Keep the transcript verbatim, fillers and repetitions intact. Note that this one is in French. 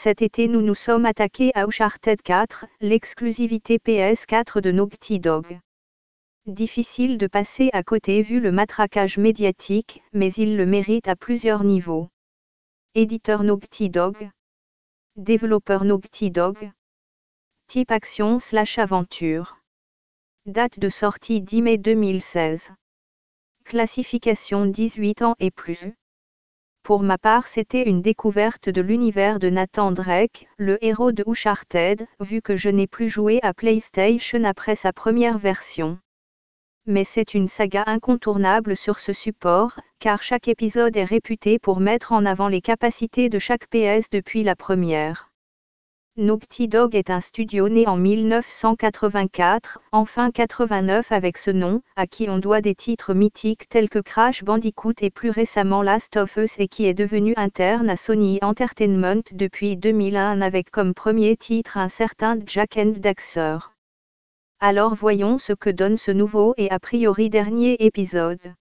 Cet été nous nous sommes attaqués à Uncharted quatre, l'exclusivité P S quatre de Naughty Dog. Difficile de passer à côté vu le matraquage médiatique, mais il le mérite à plusieurs niveaux. Éditeur Naughty Dog. Développeur Naughty Dog. Type action slash aventure. Date de sortie dix mai deux mille seize. Classification dix-huit ans et plus. Pour ma part, c'était une découverte de l'univers de Nathan Drake, le héros de Uncharted, vu que je n'ai plus joué à PlayStation après sa première version. Mais c'est une saga incontournable sur ce support, car chaque épisode est réputé pour mettre en avant les capacités de chaque P S depuis la première. Naughty Dog est un studio né en mille neuf cent quatre-vingt-quatre, enfin quatre-vingt-neuf avec ce nom, à qui on doit des titres mythiques tels que Crash Bandicoot et plus récemment Last of Us et qui est devenu interne à Sony Entertainment depuis deux mille un avec comme premier titre un certain Jak and Daxter. Alors voyons ce que donne ce nouveau et a priori dernier épisode.